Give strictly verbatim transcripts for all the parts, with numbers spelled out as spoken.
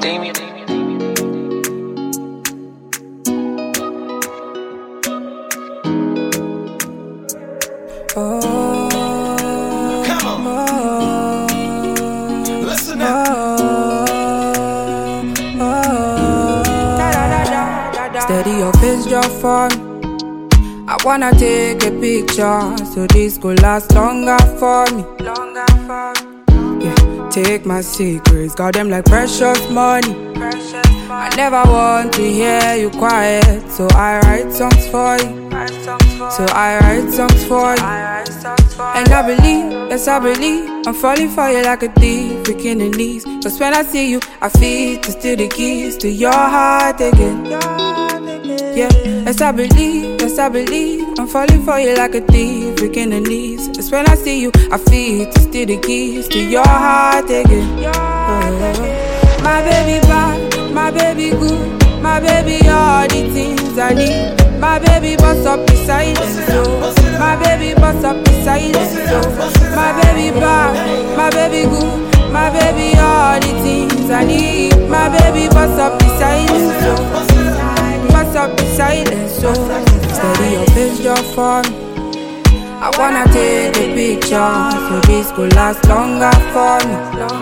Damien. Oh, come on, oh, listen up. oh, oh. Steady your face just for me. I wanna take a picture so this could last longer for me. Longer for me. Yeah, take my secrets, got them like precious money. Precious money. I never want to hear you quiet, so I write songs for you. So I write songs for you. And I believe, yes I believe, I'm falling for you like a thief, breaking the knees. Cause when I see you, I feel to steal the keys to your heart again. Yeah, yes I believe, yes I believe, I'm falling for you like a thief, breaking the knees. Cause when I see you, I feel to steal the keys to your heart again. Oh, my baby bad, my baby good, my baby all the things I need. My baby bust up the silence, so my baby bust up the silence, so my baby bad, my baby good, my baby all the things I need. My baby bust up the silence, so bust up the silence, so steady your face just for me. I wanna take a picture so this could last longer for me.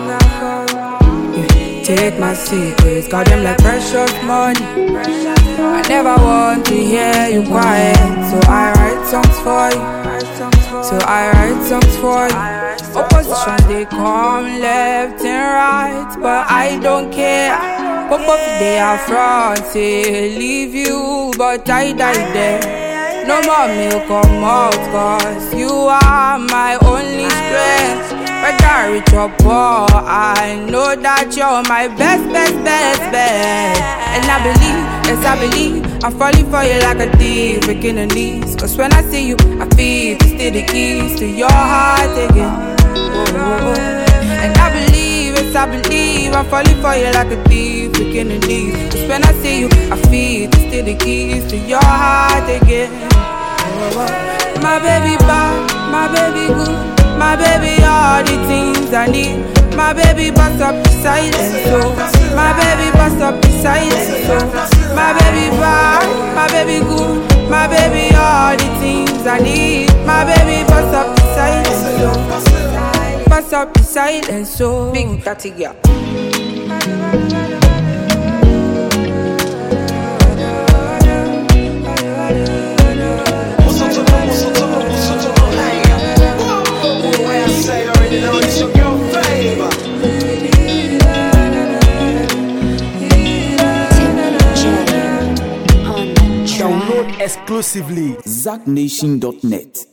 Yeah, take my secrets, got them like precious money. I never want to hear you quiet, so I write songs for you. So I write songs for you. Opposition they come left and right, but I don't care. Pop up they are front, say leave you, but I die there. No more milk come out, cause you are my only strength. Whether rich or poor, I know that you're my best, best, best, best. And I believe, yes I believe, I'm falling for you like a thief, breaking the knees. Cause when I see you, I feel to steal the keys to your heart again. Oh, and I believe, yes I believe, I'm falling for you like a thief, breaking the knees. Cause when I see you, I feel to steal the keys to your heart again. Oh, my baby bad, my baby good, my baby all the things I need. My baby bust up the silence, so my baby bust up the silence, so my baby bad, my baby good, my baby all the things I need. My baby bust up the silence, so bust up the silence, so big tatty girl. Download exclusively zack nation dot net.